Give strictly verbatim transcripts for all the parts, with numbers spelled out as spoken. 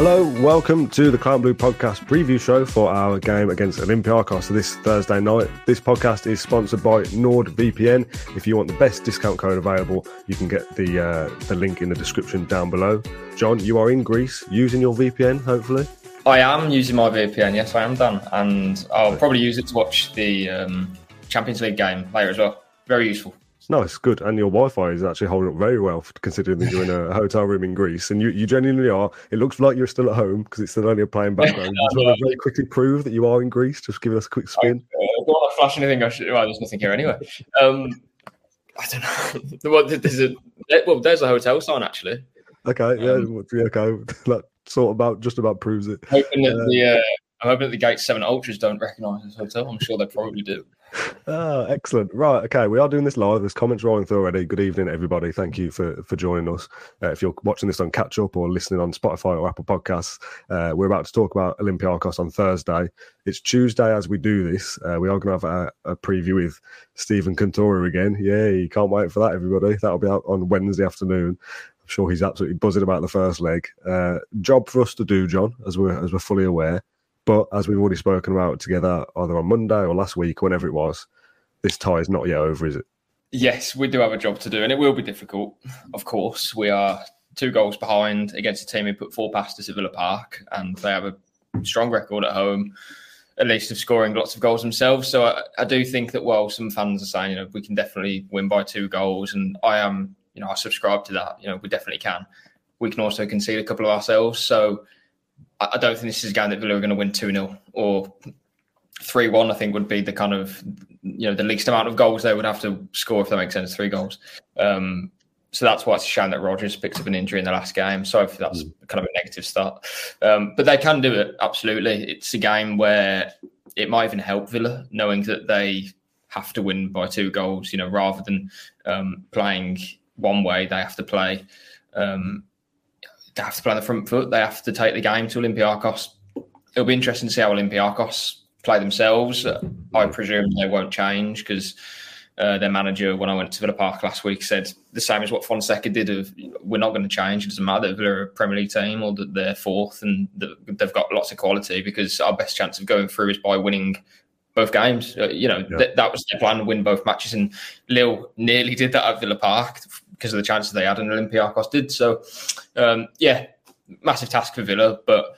Hello, welcome to the Clown Blue podcast preview show for our game against Olympiacos this Thursday night. This podcast is sponsored by NordVPN. If you want the best discount code available, you can get the uh, the link in the description down below. John, you are in Greece using your V P N, hopefully? I am using my V P N, yes, I am, Dan. And I'll probably use it to watch the um, Champions League game later as well. Very useful. Nice, good. And your Wi-Fi is actually holding up very well, considering that you're in a hotel room in Greece. And you, you genuinely are. It looks like you're still at home because it's still only a playing background. You just want to very quickly prove that you are in Greece. Just giving us a quick spin. I, uh, I don't want to flash anything. I should, well, there's nothing here anyway. Um, I don't know. well, there's a, well, there's a hotel sign, actually. Okay, yeah, Um, yeah okay. That sort of about, just about proves it. Hoping that Uh, the, uh, I'm hoping that the Gate seven Ultras don't recognise this hotel. I'm sure they probably do. Ah, excellent. Right, okay, we are doing this live. There's comments rolling through already. Good evening, everybody. Thank you for, for joining us. Uh, if you're watching this on Catch Up or listening on Spotify or Apple Podcasts, uh, we're about to talk about Olympiacos on Thursday. It's Tuesday as we do this. Uh, we are going to have a, a preview with Stephen Cantora again. Yay, can't wait for that, everybody. That'll be out on Wednesday afternoon. I'm sure he's absolutely buzzing about the first leg. Uh, job for us to do, John, as we're, as we're fully aware. But as we've already spoken about together, either on Monday or last week, whenever it was, this tie is not yet over, is it? Yes, we do have a job to do, and it will be difficult. Of course, we are two goals behind against a team who put four past us at Villa Park, and they have a strong record at home, at least of scoring lots of goals themselves. So I, I do think that while some fans are saying, you know, we can definitely win by two goals, and I am, you know, I subscribe to that. You know, we definitely can. We can also concede a couple of ourselves. So I, I don't think this is a game that Villa are going to win two nil or three one, I think, would be the kind of, you know, the least amount of goals they would have to score, if that makes sense, three goals. Um, so that's why it's a shame that Rodgers picked up an injury in the last game. Sorry if that's mm. kind of a negative start. Um, but they can do it, absolutely. It's a game where it might even help Villa, knowing that they have to win by two goals, you know, rather than um, playing one way, they have to play. Um, they have to play on the front foot. They have to take the game to Olympiacos. It'll be interesting to see how Olympiacos play themselves. I presume they won't change because uh, their manager, when I went to Villa Park last week, said the same as what Fonseca did of, we're not going to change. It doesn't matter that Villa are a Premier League team or that they're fourth and that they've got lots of quality, because our best chance of going through is by winning both games. Uh, you know, yeah. th- that was their plan, to win both matches. And Lille nearly did that at Villa Park because of the chances they had, and Olympiacos did. So, um, yeah, massive task for Villa, but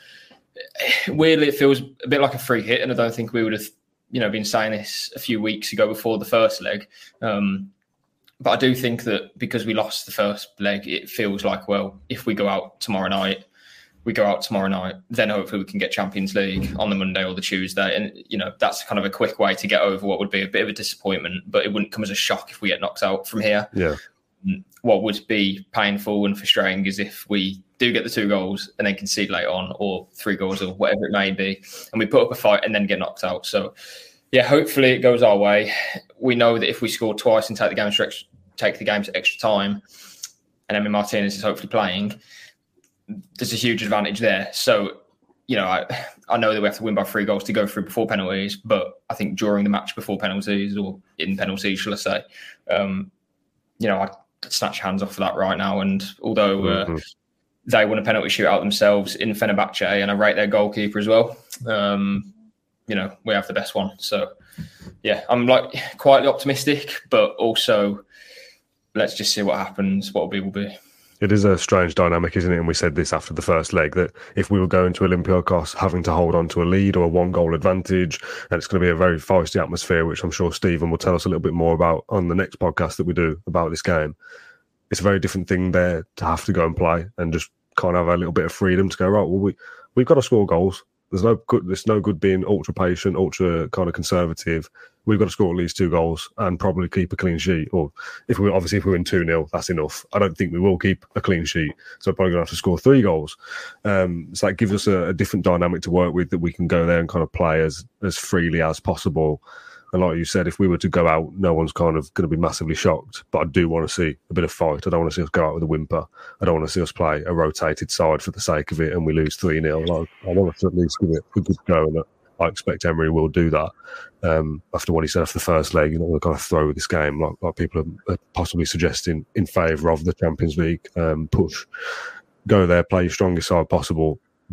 weirdly, it feels a bit like a free hit, and I don't think we would have, you know, been saying this a few weeks ago before the first leg. Um, but I do think that because we lost the first leg, it feels like, well, if we go out tomorrow night, we go out tomorrow night, then hopefully we can get Champions League on the Monday or the Tuesday. And, you know, that's kind of a quick way to get over what would be a bit of a disappointment, but it wouldn't come as a shock if we get knocked out from here. Yeah. What would be painful and frustrating is if we do get the two goals and then concede later on, or three goals or whatever it may be, and we put up a fight and then get knocked out. So, yeah, hopefully it goes our way. We know that if we score twice and take the game to extra, take the game to extra time, and Emi Martinez is hopefully playing, there's a huge advantage there. So, you know, I, I know that we have to win by three goals to go through before penalties, but I think during the match before penalties, or in penalties, shall I say, um, you know, I'd snatch hands off of that right now. And although uh, mm-hmm. they won a penalty shootout themselves in Fenerbahce, and I rate their goalkeeper as well, um, you know, we have the best one. So, yeah, I'm like quietly optimistic, but also let's just see what happens. What will be, will be. It is a strange dynamic, isn't it? And we said this after the first leg, that if we were going to Olympiacos having to hold on to a lead or a one-goal advantage, and it's going to be a very feisty atmosphere, which I'm sure Stephen will tell us a little bit more about on the next podcast that we do about this game. It's a very different thing there to have to go and play and just kind of have a little bit of freedom to go, right, well, we, we've got to score goals. There's no good, there's no good being ultra patient, ultra kind of conservative. We've got to score at least two goals and probably keep a clean sheet. Or if we obviously if we win two nil, that's enough. I don't think we will keep a clean sheet, so we're probably going to have to score three goals. Um, so that gives us a, a different dynamic to work with, that we can go there and kind of play as as freely as possible. And like you said, if we were to go out, no one's kind of going to be massively shocked. But I do want to see a bit of fight. I don't want to see us go out with a whimper. I don't want to see us play a rotated side for the sake of it and we lose three nil. Like, I want us to at least give it a good go, and I expect Emery will do that. Um, after what he said after the first leg, you know, we're going to throw this game, like, like people are possibly suggesting, in favour of the Champions League um, push. Go there, play your strongest side possible,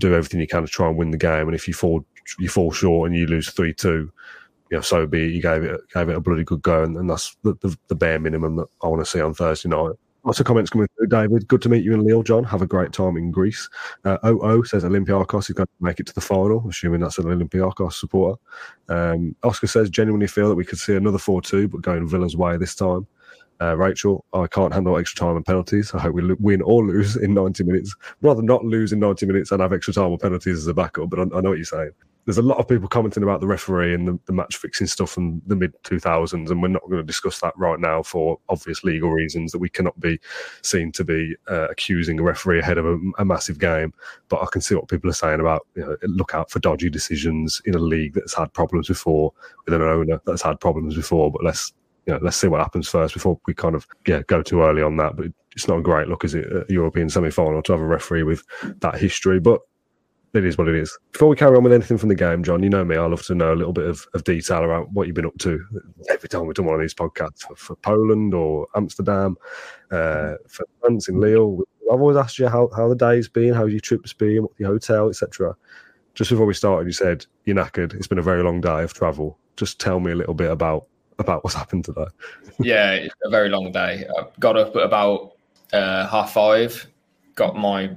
do everything you can to try and win the game. And if you fall you fall short and you lose three two, you know, so be it. You gave it gave it a bloody good go, and, and that's the, the, the bare minimum that I want to see on Thursday night. Lots of comments coming through, David. Good to meet you in Lille, John. Have a great time in Greece. Uh, O O says Olympiacos is going to make it to the final, assuming that's an Olympiacos supporter. Um, Oscar says, genuinely feel that we could see another four two, but going Villa's way this time. Uh, Rachel, I can't handle extra time and penalties. I hope we lo- win or lose in ninety minutes. Rather not lose in ninety minutes and have extra time or penalties as a backup, but I, I know what you're saying. There's a lot of people commenting about the referee and the, the match fixing stuff from the mid two thousands, and we're not going to discuss that right now for obvious legal reasons that we cannot be seen to be uh, accusing a referee ahead of a, a massive game. But I can see what people are saying about, you know, look out for dodgy decisions in a league that's had problems before, with an owner that's had problems before. But let's you know let's see what happens first before we kind of yeah go too early on that. But it's not a great look, is it, a European semi-final to have a referee with that history? But it is what it is. Before we carry on with anything from the game, John, you know me, I love to know a little bit of, of detail around what you've been up to every time we've done one of these podcasts for, for Poland or Amsterdam, uh, for France in Lille. I've always asked you how, how the day's been, how your trip's been, what the hotel, et cetera. Just before we started, you said you're knackered. It's been a very long day of travel. Just tell me a little bit about, about what's happened today. Yeah, it's a very long day. I got up at about uh, half five, got my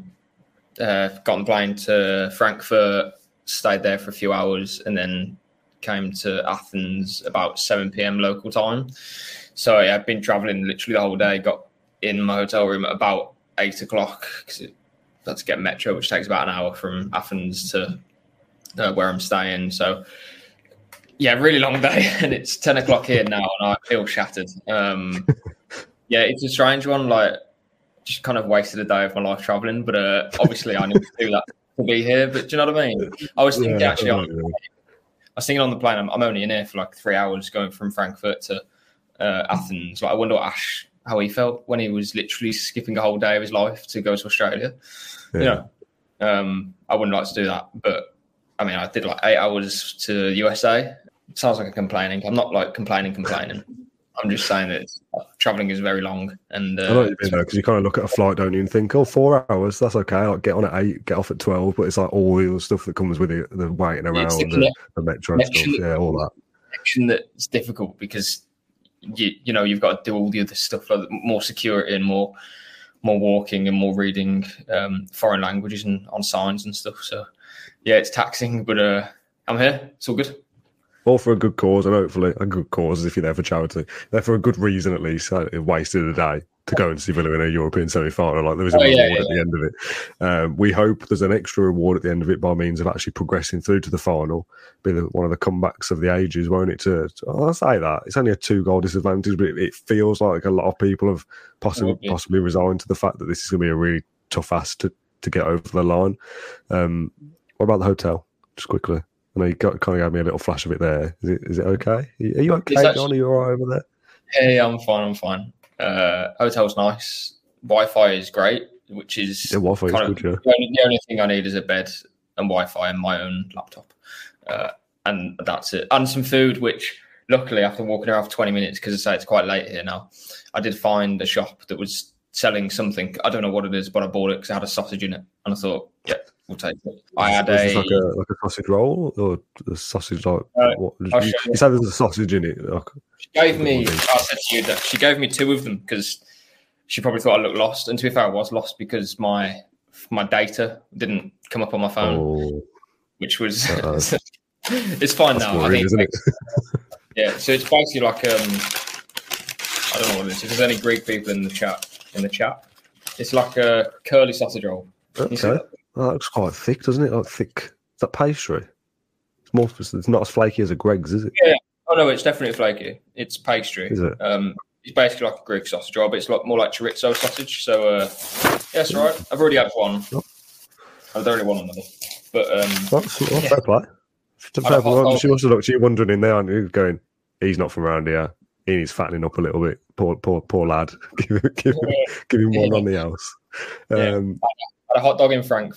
Uh, got on the plane to Frankfurt, stayed there for a few hours, and then came to Athens about seven p.m. local time. So yeah, I've been travelling literally the whole day. Got in my hotel room at about eight o'clock because I had to get metro, which takes about an hour from Athens to uh, where I'm staying. So yeah, really long day, and it's ten o'clock here now, and I feel shattered. Um, yeah, it's a strange one. Like, just kind of wasted a day of my life traveling, but uh, obviously I need to do that to be here. But do you know what I mean? I was thinking yeah, actually, on, I was thinking on the plane, I'm, I'm only in here for like three hours going from Frankfurt to uh, Athens. Like, I wonder what Ash, how he felt when he was literally skipping a whole day of his life to go to Australia. Yeah. You know, um, I wouldn't like to do that, but I mean, I did like eight hours to U S A. It sounds like I'm complaining. I'm not like complaining, complaining. I'm just saying that travelling is very long. And uh, I know what you mean, though, because you kind of look at a flight, don't you, and think, oh, four hours, that's okay. Like, get on at eight, get off at twelve, but it's like all the stuff that comes with it, the waiting around, the, the, the metro stuff, yeah, all that. Connection that's difficult because, you you know, you've got to do all the other stuff, like more security and more more walking and more reading um, foreign languages and on signs and stuff. So, yeah, it's taxing, but uh, I'm here. It's all good. All for a good cause, and hopefully a good cause if you're there for charity. They're for a good reason, at least. It wasted a day to go and see Villa in a European semi-final. Like, there was a oh, yeah, reward yeah, at yeah. the end of it. Um, we hope there's an extra reward at the end of it by means of actually progressing through to the final. Be the, one of the comebacks of the ages, won't it? To, to oh, I'll say that. It's only a two-goal disadvantage, but it, it feels like a lot of people have possibly oh, possibly resigned to the fact that this is going to be a really tough ask to, to get over the line. Um, what about the hotel? Just quickly. I know you got, kind of gave me a little flash of it there. Is it, is it okay? Are you okay, actually, John? Are you all right over there? Hey, I'm fine. I'm fine. Uh, hotel's nice. Wi-Fi is great, which is yeah, Wi-Fi kind is of, good. Yeah. The only, the only thing I need is a bed and Wi-Fi and my own laptop, uh, and that's it. And some food, which luckily after walking around for twenty minutes, because I say it's quite late here now, I did find a shop that was selling something. I don't know what it is, but I bought it because it had a sausage in it, and I thought, yeah. We'll take it. I had was a this like a like a sausage roll or a sausage like uh, what? You, you. you said there's a sausage in it. Like, she gave me. I said to you that she gave me two of them because she probably thought I looked lost. And to be fair, I was lost because my my data didn't come up on my phone, oh, which was uh, it's fine now. Worried, I think, isn't it? Yeah. So it's basically like um, I don't know what it is. If there's any Greek people in the chat, in the chat, it's like a curly sausage roll. Okay. Oh, that looks quite thick, doesn't it? Like thick. Is that pastry? It's more. It's not as flaky as a Greg's, is it? Yeah. Oh no, it's definitely flaky. It's pastry. Is it? Um, it's basically like a Greek sausage roll, but it's like more like chorizo sausage. So uh, yeah, it's all right. I've already had one. Oh. I've already one another. But um, that's, that's yeah. fair play. Fair play. She must have looked. She wondering in there, aren't you? Going, he's not from around here. He needs fattening up a little bit. Poor, poor, poor lad. give, give, yeah. give him one yeah. on the house. Um, yeah. I had a hot dog in Frankfurt.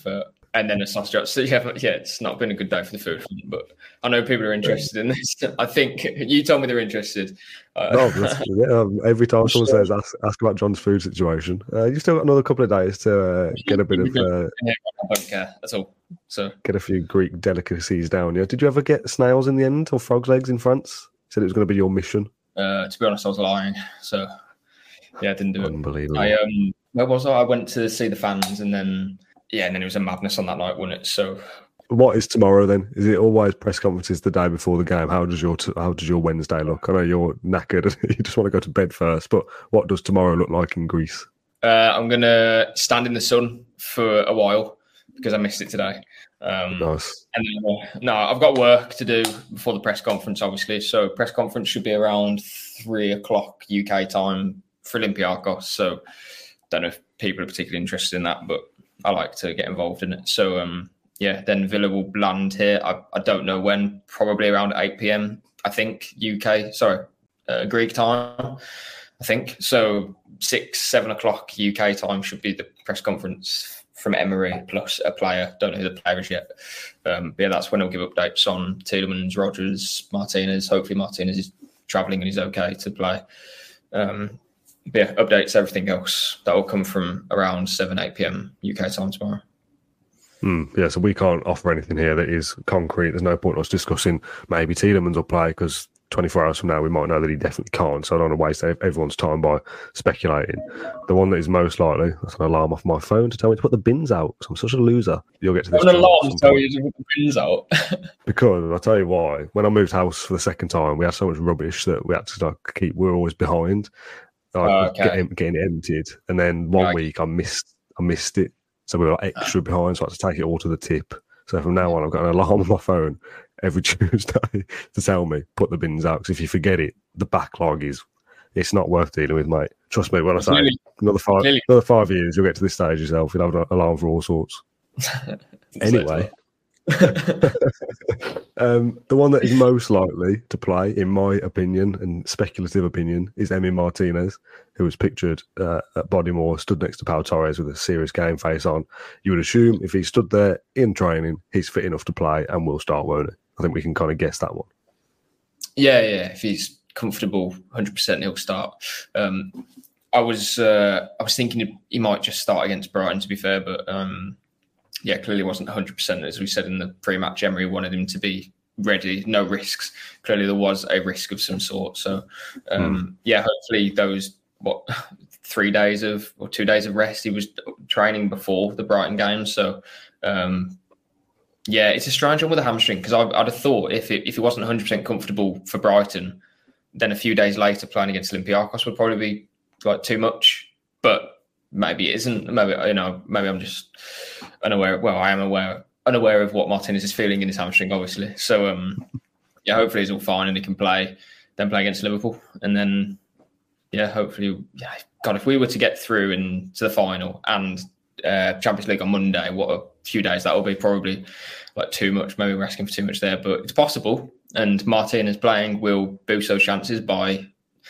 and then a sausage. So yeah, yeah, it's not been a good day for the food, but I know people are interested in this. I think you told me they're interested. Uh, No, that's, yeah, um, every time someone says ask, ask about John's food situation, uh, you've still got another couple of days to uh, get a bit of uh, I don't care. That's all. So get a few Greek delicacies down. Yeah, did you ever get snails in the end or frog's legs in France? You said it was going to be your mission. Uh, to be honest, I was lying. So yeah, I didn't do Unbelievable. it. I um, where was I? I went to see the fans, and then yeah, and then it was a madness on that night, wasn't it? So. What is tomorrow then? Is it always press conferences the day before the game? How does your t- how does your Wednesday look? I know you're knackered. You just want to go to bed first, but what does tomorrow look like in Greece? Uh, I'm gonna stand in the sun for a while because I missed it today. Um, nice. And then, uh, no, I've got work to do before the press conference, obviously. So press conference should be around three o'clock U K time for Olympiacos. So don't know if people are particularly interested in that, but I like to get involved in it. So. Um, Yeah, then Villa will land here. I, I don't know when, probably around eight p.m, I think, U K, sorry, uh, Greek time, I think. So six, seven o'clock U K time should be the press conference from Emery plus a player. Don't know who the player is yet. Um, but yeah, that's when he'll give updates on Tielemans, Rodgers, Martinez. Hopefully Martinez is travelling and he's okay to play. Um, but yeah, updates, everything else. That will come from around seven, eight p.m. U K time tomorrow. Mm, yeah, so we can't offer anything here that is concrete. There's no point in us discussing maybe Tielemans will play because twenty-four hours from now we might know that he definitely can't. So I don't want to waste everyone's time by speculating. The one that is most likely, that's an alarm off my phone to tell me to put the bins out because I'm such a loser. You'll get to this. An alarm to tell you to put the bins out. Because I'll tell you why. When I moved house for the second time, we had so much rubbish that we had to like, keep. We were always behind, like, oh, okay. getting, getting it emptied. And then one right. week I missed. I missed it. So we were like extra behind, so I had to take it all to the tip. So from now on, I've got an alarm on my phone every Tuesday to tell me, put the bins out. Because if you forget it, the backlog is, it's not worth dealing with, mate. Trust me, when I say really, another five really. another five years, you'll get to this stage yourself. You'll have an alarm for all sorts. Anyway, um, the one that is most likely to play, in my opinion, and speculative opinion, is Emi Martinez, who was pictured uh, at Bodymore, stood next to Pau Torres with a serious game face on. You would assume if he stood there in training, he's fit enough to play and will start, won't he? I think we can kind of guess that one. Yeah, yeah. If he's comfortable, one hundred percent he'll start. Um, I was uh, I was thinking he might just start against Brighton, to be fair, but um, yeah, clearly wasn't one hundred percent. As we said in the pre-match, Emery wanted him to be ready, no risks. Clearly there was a risk of some sort. So, um, mm. yeah, hopefully those, what, three days of, or two days of rest, he was training before the Brighton game. So, um, yeah, it's a strange one with a hamstring because I'd have thought if it, if he wasn't one hundred percent comfortable for Brighton, then a few days later playing against Olympiacos would probably be like too much. But maybe it isn't. Maybe, you know, maybe I'm just unaware. Well, I am aware unaware of what Martinez is feeling in his hamstring, obviously. So, um, yeah, hopefully he's all fine and he can play, then play against Liverpool. And then, yeah, hopefully, yeah, God, if we were to get through into the final and uh, Champions League on Monday, what a few days that will be. Probably like too much. Maybe we're asking for too much there, but it's possible. And Martinez playing will boost those chances by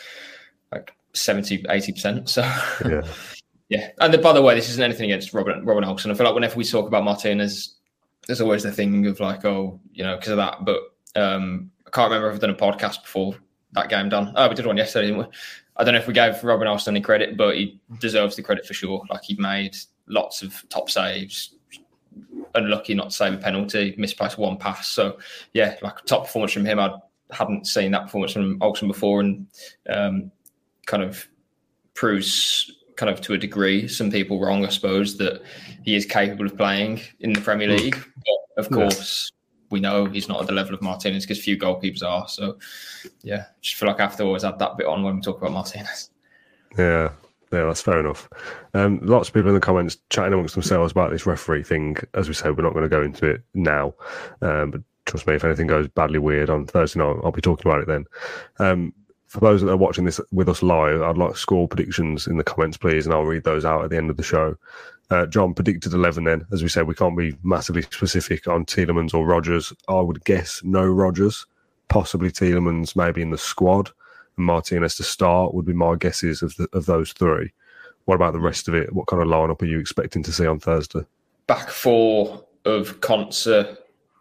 like seventy, eighty percent. So, yeah. yeah. And the, by the way, this isn't anything against Robin, Robin Olsen. I feel like whenever we talk about Martinez, there's always the thing of like, oh, you know, because of that. But um, I can't remember if I've done a podcast before that game done. Oh, we did one yesterday, didn't we? I don't know if we gave Robin Olsen any credit, but he deserves the credit for sure. Like, he made lots of top saves, unlucky not to save a penalty, misplaced one pass. So, yeah, like top performance from him. I hadn't seen that performance from Olsen before, and um, kind of proves, kind of to a degree, some people wrong, I suppose, that he is capable of playing in the Premier League. But of course, yeah. we know he's not at the level of Martinez because few goalkeepers are. So, yeah, I just feel like I have to always add that bit on when we talk about Martinez. Yeah. Yeah, that's fair enough. Um, lots of people in the comments chatting amongst themselves about this referee thing. As we said, we're not going to go into it now. Um, but trust me, if anything goes badly weird on Thursday night, I'll be talking about it then. Um, for those that are watching this with us live, I'd like score predictions in the comments, please, and I'll read those out at the end of the show. Uh, John predicted eleven then. As we said, we can't be massively specific on Tielemans or Rodgers. I would guess no Rodgers, possibly Tielemans maybe in the squad. Martinez to start would be my guesses of the, of those three. What about the rest of it? What kind of lineup are you expecting to see on Thursday? Back four of Konsa,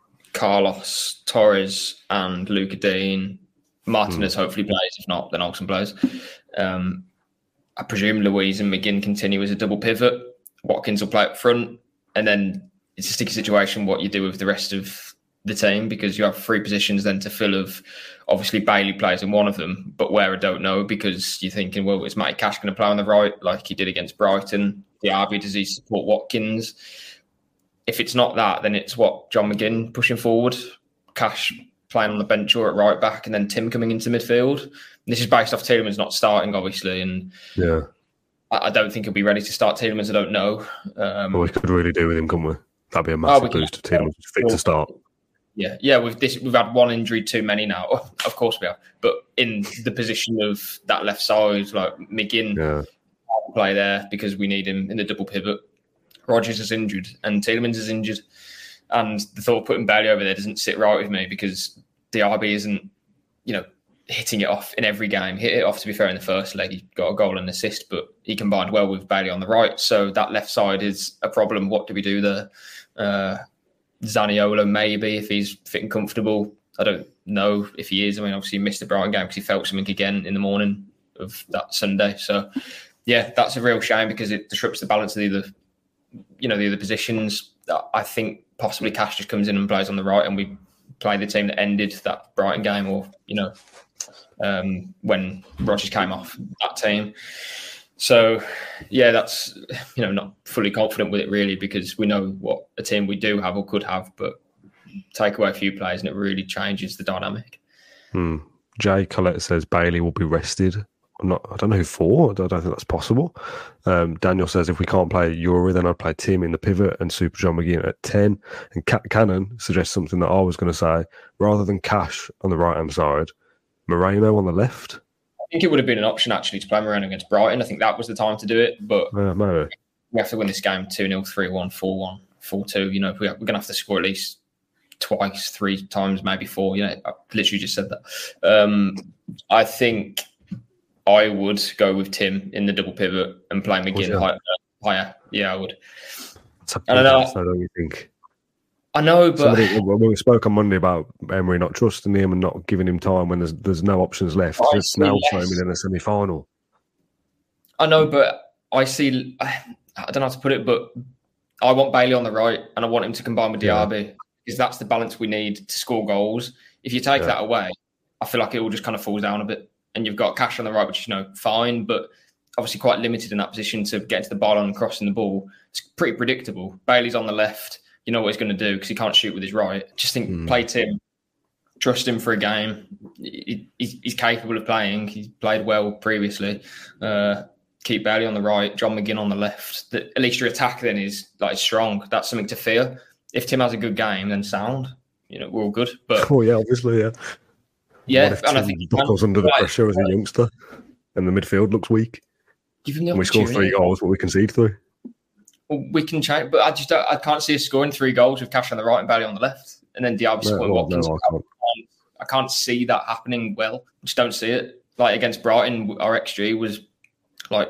Carlos, Torres, and Luca Dean. Martinez mm. hopefully plays. If not, then Olsen plays. Um, I presume Louise and McGinn continue as a double pivot. Watkins will play up front. And then it's a sticky situation what you do with the rest of the team, because you have three positions then to fill of, obviously Bailey plays in one of them, but where I don't know, because you're thinking, well, is Matty Cash going to play on the right like he did against Brighton? Diaby, does he support Watkins? If it's not that, then it's what, John McGinn pushing forward, Cash playing on the bench or at right back, and then Tim coming into midfield. And this is based off Tielemans not starting, obviously, and yeah, I, I don't think he'll be ready to start Tielemans. I don't know. Um, well, we could really do with him, couldn't we? That'd be a massive oh, boost if Tielemans was fit to start. Yeah, yeah. With this, we've had one injury too many now. Of course we have, but in the position of that left side, like McGinn yeah. can't play there because we need him in the double pivot. Rodgers is injured and Tielemans is injured, and the thought of putting Bailey over there doesn't sit right with me, because Diaby isn't, you know, hitting it off in every game. Hit it off, to be fair, in the first leg. He got a goal and assist, but he combined well with Bailey on the right. So that left side is a problem. What do we do there? Uh, Zaniolo, maybe, if he's fit and comfortable. I don't know if he is. I mean, obviously he missed the Brighton game because he felt something again in the morning of that Sunday. So, yeah, that's a real shame because it disrupts the balance of the other, you know, the other positions. I think possibly Cash just comes in and plays on the right, and we play the team that ended that Brighton game, or, you know, um, when Rodgers came off that team. So, yeah, that's, you know, not fully confident with it really, because we know what a team we do have or could have, but take away a few players and it really changes the dynamic. Hmm. Jay Collette says Bailey will be rested. I'm not, I don't know who for. I don't, I don't think that's possible. Um, Daniel says if we can't play Yuri, then I'd play Tim in the pivot and Super John McGinn at ten. And Cat Cannon suggests something that I was going to say. Rather than Cash on the right-hand side, Moreno on the left. I think it would have been an option, actually, to play Moreno against Brighton. I think that was the time to do it. But yeah, maybe. We have to win this game two nil, three one, four one, four two. You know, we're going to have to score at least twice, three times, maybe four. You know, I literally just said that. Um, I think I would go with Tim in the double pivot and play McGinn higher. higher. Yeah, I would. I don't know. I don't think. I know, but Somebody, when we spoke on Monday about Emery not trusting him and not giving him time when there's there's no options left, I just now showing him in a semi-final. I know, but I see. I don't know how to put it, but I want Bailey on the right, and I want him to combine with Diaby, yeah. because that's the balance we need to score goals. If you take yeah. that away, I feel like it all just kind of falls down a bit. And you've got Cash on the right, which is, you know, fine, but obviously quite limited in that position to get to the ball and crossing the ball. It's pretty predictable. Bailey's on the left. You know what he's going to do because he can't shoot with his right. Just think, mm. play Tim, trust him for a game. He, he's, he's capable of playing. He's played well previously. Uh, keep Bailey on the right, John McGinn on the left. The, at least your attack then is like strong. That's something to fear. If Tim has a good game, then sound. You know, we're all good. But oh yeah, obviously, yeah. Yeah, what if and I think buckles under the pressure as a youngster, and the midfield looks weak. Give him the and we score three goals, but we concede three. Well, we can change, but I just don't, I can't see us scoring three goals with Cash on the right and Bailey on the left, and then Diaby no, scoring Watkins. No, I, can't. I can't see that happening well. I just don't see it. Like against Brighton, our X G was like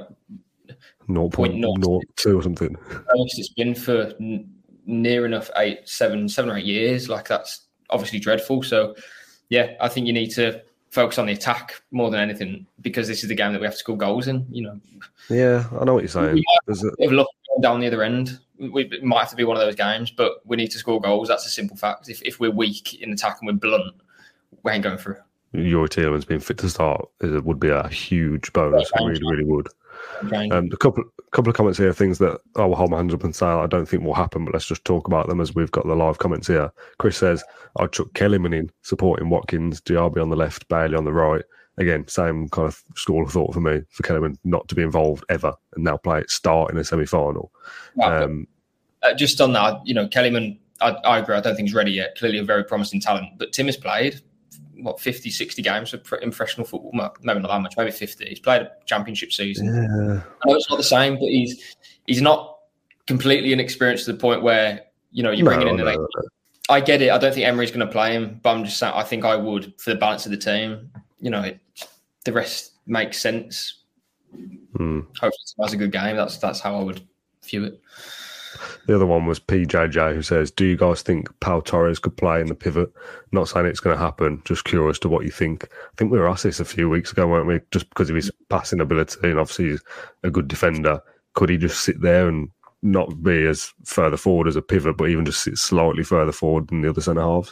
zero point zero two or something. It's been for n- near enough eight, seven, seven or eight years. Like that's obviously dreadful. So. Yeah, I think you need to focus on the attack more than anything, because this is the game that we have to score goals in, you know. Yeah, I know what you're saying. We might There's have a luck down the other end. We, it might have to be one of those games, but we need to score goals. That's a simple fact. If if we're weak in attack and we're blunt, we ain't going through. Your Tielemans being fit to start it would be a huge bonus. It really, really would. Um, a couple, couple of comments here, things that I will hold my hands up and say I don't think will happen, but let's just talk about them as we've got the live comments here. Chris says, I'd chuck Kellyman in, supporting Watkins, Diaby on the left, Bailey on the right. Again, same kind of school of thought for me, for Kellyman not to be involved ever and now play it start in a semi-final. Yeah, um, uh, just on that, you know, Kellyman, I, I agree, I don't think he's ready yet. Clearly a very promising talent, but Tim has played what, fifty, sixty games in professional football? Maybe not that much, maybe fifty. He's played a championship season. Yeah. I know it's not the same, but he's he's not completely inexperienced to the point where, you know, you're bringing no, in the no, no. I get it. I don't think Emery's going to play him, but I'm just saying, I think I would for the balance of the team. You know, it, the rest makes sense. Hmm. Hopefully it was a good game. That's that's how I would view it. The other one was P J J, who says, do you guys think Pau Torres could play in the pivot? Not saying it's going to happen, just curious to what you think. I think we were asked this a few weeks ago, weren't we? Just because of his passing ability, and obviously he's a good defender. Could he just sit there and not be as further forward as a pivot, but even just sit slightly further forward than the other centre halves?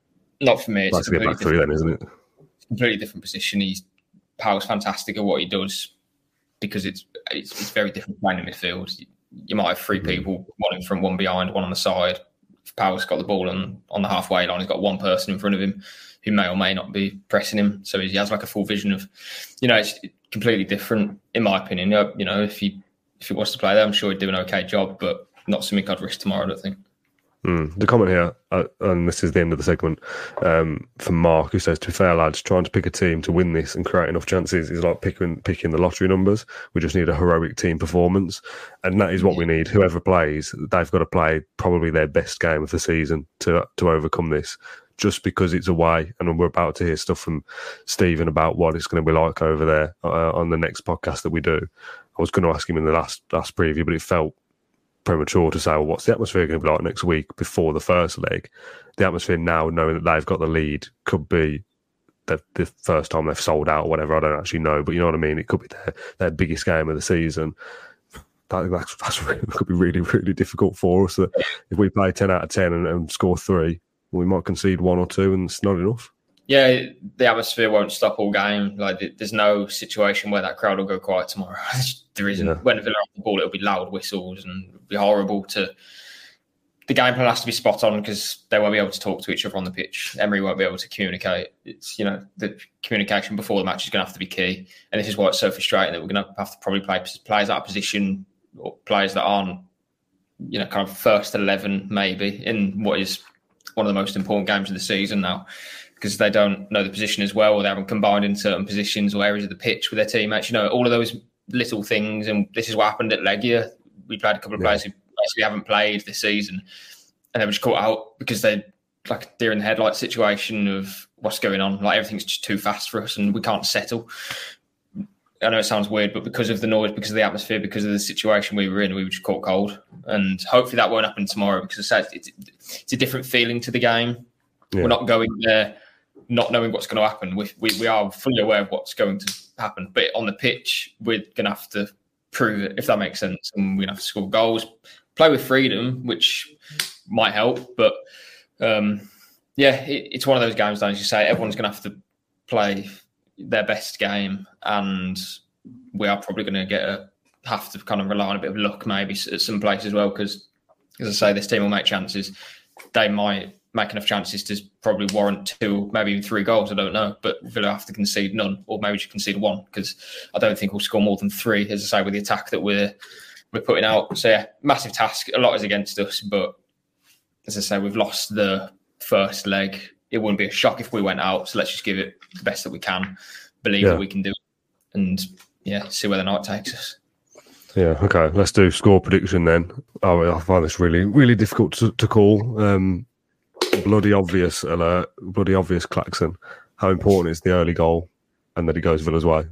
Not for me. It's That's a back three then, isn't it? Completely different position. He's Pau's fantastic at what he does because it's it's, it's very different playing in midfield. You, you might have three people, one in front, one behind, one on the side. If Pau's got the ball on, on the halfway line, he's got one person in front of him who may or may not be pressing him. So he has like a full vision of, you know, it's completely different in my opinion. You know, if he if he wants to play there, I'm sure he'd do an okay job, but not something I'd risk tomorrow, I don't think. Mm. The comment here, uh, and this is the end of the segment, um, from Mark, who says, to be fair, lads, trying to pick a team to win this and create enough chances is like picking picking the lottery numbers. We just need a heroic team performance. And that is what we need. Whoever plays, they've got to play probably their best game of the season to to overcome this, just because it's away. And we're about to hear stuff from Stephen about what it's going to be like over there uh, on the next podcast that we do. I was going to ask him in the last last preview, but it felt premature to say, well, what's the atmosphere going to be like next week before the first leg? The atmosphere now, knowing that they've got the lead, could be the, the first time they've sold out or whatever. I don't actually know, but you know what I mean? It could be their, their biggest game of the season. That, that's, that's really, could be really, really difficult for us. That if we play ten out of ten and, and score three, we might concede one or two and it's not enough. Yeah, the atmosphere won't stop all game. Like, there's no situation where that crowd will go quiet tomorrow. There isn't. Yeah. When Villa have the ball, it'll be loud whistles and it'll be horrible. To the game plan has to be spot on because they won't be able to talk to each other on the pitch. Emery won't be able to communicate. It's, you know, the communication before the match is going to have to be key. And this is why it's so frustrating that we're going to have to probably play players out of position or players that aren't, you know, kind of first eleven maybe in what is one of the most important games of the season now, because they don't know the position as well, or they haven't combined in certain positions or areas of the pitch with their teammates. You know, all of those little things. And this is what happened at Legia. We played a couple of yeah. players who basically haven't played this season, and they were just caught out because they like deer in the headlight situation of what's going on. Like, everything's just too fast for us and we can't settle. I know it sounds weird, but because of the noise, because of the atmosphere, because of the situation we were in, we were just caught cold. And hopefully that won't happen tomorrow, because I said it's, it's a different feeling to the game. Yeah. We're not going there not knowing what's going to happen. We, we we are fully aware of what's going to happen. But on the pitch, we're going to have to prove it, if that makes sense. And we're going to have to score goals, play with freedom, which might help. But, um, yeah, it, it's one of those games, as you say, everyone's going to have to play their best game, and we are probably going to get a have to kind of rely on a bit of luck maybe at some place as well, because, as I say, this team will make chances. They might make enough chances to probably warrant two, maybe even three goals, I don't know, but Villa have to concede none, or maybe just concede one, because I don't think we'll score more than three, as I say, with the attack that we're we're putting out. So yeah, massive task, a lot is against us, but as I say, we've lost the first leg. It wouldn't be a shock if we went out, so let's just give it the best that we can, believe yeah. that we can do it, and yeah, see where the night takes us. Yeah, okay, let's do score prediction then. Oh, I find this really, really difficult to, to call. Um, bloody obvious alert, bloody obvious klaxon. How important is the early goal and that it goes Villa's way?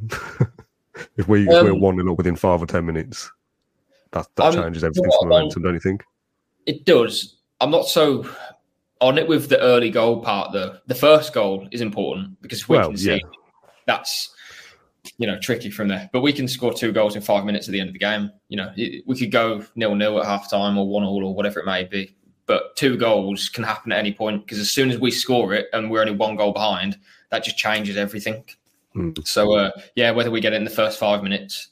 if we, if um, we're one nil up within five or ten minutes, that, that changes everything for momentum, don't you think? It does. I'm not so on it with the early goal part, though. The first goal is important, because if we well, can see, yeah. that's, you know, tricky from there. But we can score two goals in five minutes at the end of the game. You know, it, we could go nil-nil at half time or one-all or whatever it may be. But two goals can happen at any point, because as soon as we score it and we're only one goal behind, that just changes everything. Mm. So, uh, yeah, whether we get it in the first five minutes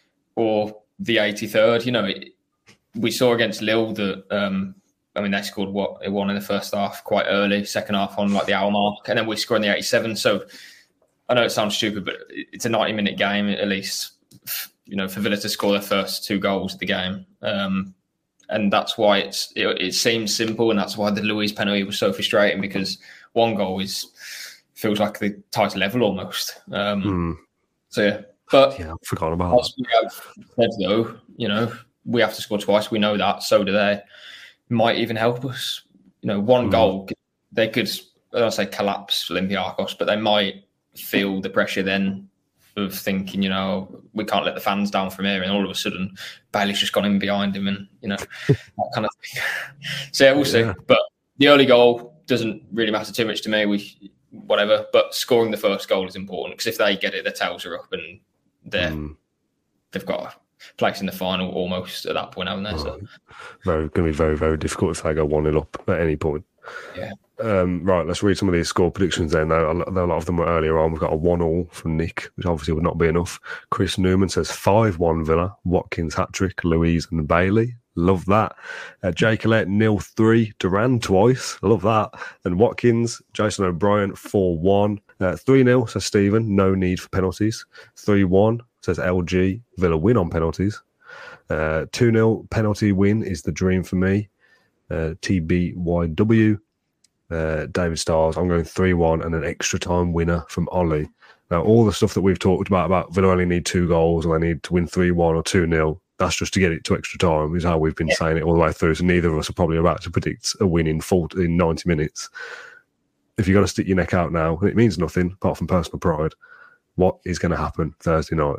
or the eighty-third, you know, it, we saw against Lille that, um, I mean, they scored what they won in the first half quite early, second half on like the hour mark, and then we scored in the eighty-seven. So I know it sounds stupid, but it's a ninety-minute game at least, you know, for Villa to score their first two goals of the game. Um, and that's why it's it, it seems simple, and that's why the Luiz penalty was so frustrating, because one goal is feels like the title level almost. Um, mm. So, yeah. But yeah, I forgot about as we have said, though, you know, we have to score twice. We know that. So do they. Might even help us. You know, one mm. goal, they could, I don't say collapse Olympiacos, but they might feel the pressure then of thinking, you know, we can't let the fans down from here. And all of a sudden, Bailey's just gone in behind him, and you know that kind of thing. So yeah, we'll yeah. see. But the early goal doesn't really matter too much to me. We whatever, but scoring the first goal is important, because if they get it, their tails are up, and they're mm. they've got a place in the final almost at that point, haven't they? So. Very going to be very very difficult if they go one nil up at any point. Yeah. Um, right, let's read some of these score predictions then. Though a lot of them were earlier on. We've got a one all from Nick, which obviously would not be enough. Chris Newman says five one Villa, Watkins hat-trick, Louise and Bailey. Love that. Uh, Jay Collette, nil three, Duran twice. Love that. And Watkins, Jason O'Brien, four one. Uh, three nil, says Stephen, no need for penalties. three one, says L G, Villa win on penalties. Uh, two nil, penalty win is the dream for me. Uh, T B Y W. Uh, David Stars, I'm going three one and an extra time winner from Ollie. Now, all the stuff that we've talked about, about Villa only need two goals or they need to win three one or two nil, that's just to get it to extra time, is how we've been yeah. saying it all the way through. So neither of us are probably about to predict a win in, forty, in ninety minutes. If you've got to stick your neck out now, and it means nothing apart from personal pride, what is going to happen Thursday night?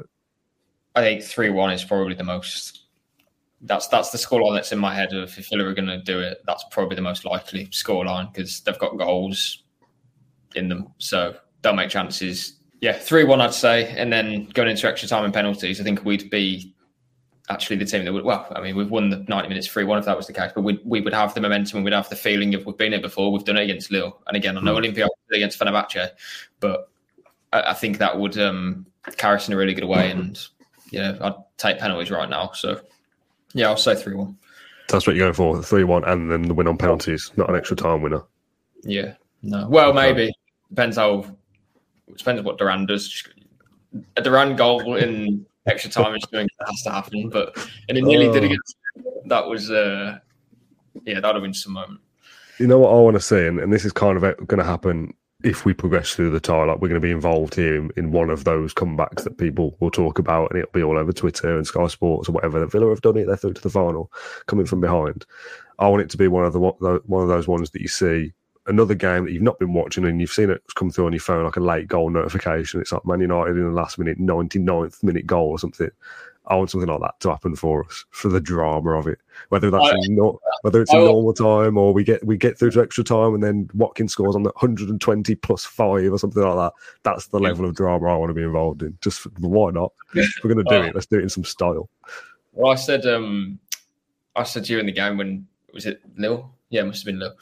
I think three one is probably the most... That's that's the scoreline that's in my head of if Villa are going to do it. That's probably the most likely scoreline, because they've got goals in them, so they'll make chances. Yeah, three one I'd say, and then going into extra time and penalties, I think we'd be actually the team that would. Well, I mean, we've won the ninety minutes three one if that was the case, but we we would have the momentum and we'd have the feeling of we've been here before. We've done it against Lille, and again, I know mm. Olympiacos against Fenerbahce, but I, I think that would um, carry us in a really good way. And you know, I'd take penalties right now, so. Yeah, I'll say three one. That's what you're going for, three one, and then the win on penalties, not an extra time winner. Yeah, no. Well, okay. Maybe. Depends how... It depends what Duran does. A Duran goal in extra time is going to has to happen, but... And it nearly oh. did against... That was... Uh, yeah, that would have been some moment. You know what I want to see, and, and this is kind of going to happen if we progress through the tie, like we're going to be involved here in, in one of those comebacks that people will talk about, and it'll be all over Twitter and Sky Sports or whatever. That Villa have done it; they're through to the final, coming from behind. I want it to be one of the one of those ones that you see another game that you've not been watching and you've seen it come through on your phone like a late goal notification. It's like Man United in the last minute, ninety-ninth minute goal or something. I want something like that to happen for us, for the drama of it. Whether that's I, in no, whether it's in normal time or we get we get through to extra time and then Watkins scores on the one hundred twenty plus five or something like that. That's the level yeah. of drama I want to be involved in. Just why not? If we're going to do uh, it, let's do it in some style. Well, I said, um, I said to you in the game when was it Lille? Yeah, it must have been Lille.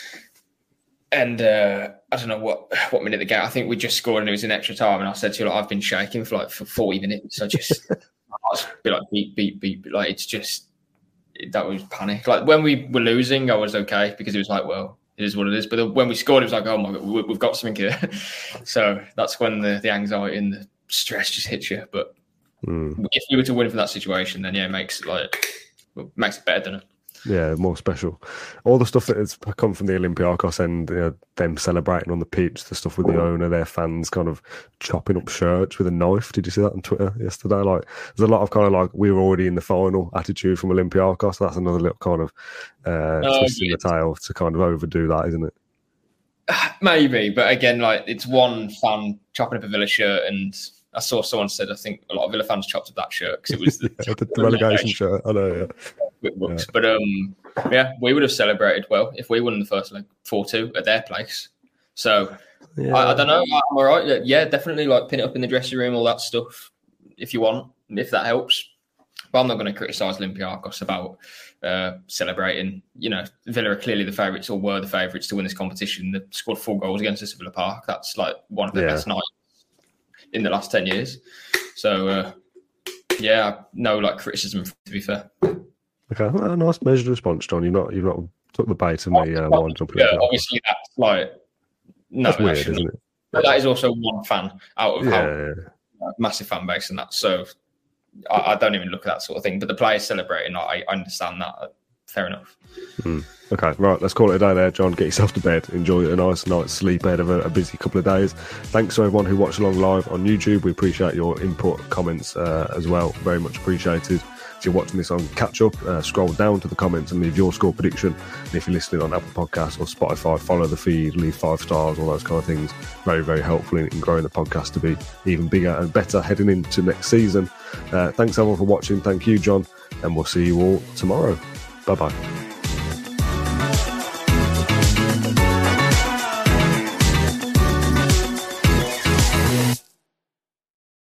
And uh, I don't know what what minute the game. I think we just scored and it was in extra time. And I said to you, like, I've been shaking for like for forty minutes. I just. I was be like beep beep beep, like it's just that was panic. Like when we were losing, I was okay because it was like, well, it is what it is. But when we scored, it was like, oh my god, we've got something here. So that's when the, the anxiety and the stress just hits you. But mm. if you were to win from that situation, then yeah, it makes it like makes it better, doesn't it? Yeah, more special. All the stuff that has come from the Olympiacos and you know, them celebrating on the pitch, the stuff with the owner, their fans kind of chopping up shirts with a knife. Did you see that on Twitter yesterday? Like, there's a lot of kind of like, we were already in the final attitude from Olympiacos. That's another little kind of uh, oh, twist yeah. in the tail to kind of overdo that, isn't it? Maybe, but again, like it's one fan chopping up a Villa shirt, and I saw someone said, I think a lot of Villa fans chopped up that shirt because it was the, yeah, the relegation shirt. I know, yeah. Yeah. But um, yeah, we would have celebrated well if we won the first leg four two at their place. So yeah. I, I don't know. I'm all right. Yeah, definitely like pin it up in the dressing room, all that stuff, if you want, if that helps. But I'm not going to criticise Olympiacos about uh, celebrating. You know, Villa are clearly the favourites or were the favourites to win this competition. They scored four goals against us at Villa Park. That's like one of their yeah. best nights in the last ten years. So uh, yeah, no like criticism to be fair. Okay, well, a nice measured response, John. You've not you've not took the bait to me. Uh, well, yeah, obviously that's like no, that's weird, isn't it? But that is also one fan out of yeah, how yeah. Uh, massive fan base and that. So I, I don't even look at that sort of thing. But the players celebrating, I, I understand that. Fair enough. Mm. Okay, right. Let's call it a day there, John. Get yourself to bed. Enjoy a nice night's sleep ahead of a, a busy couple of days. Thanks to everyone who watched along live on YouTube. We appreciate your input, comments uh, as well. Very much appreciated. If you're watching this on catch up, uh, scroll down to the comments and leave your score prediction. And if you're listening on Apple Podcasts or Spotify, follow the feed, leave five stars, all those kind of things. Very, very helpful in, in growing the podcast to be even bigger and better heading into next season. Uh, thanks everyone for watching. Thank you, John, and we'll see you all tomorrow. Bye bye.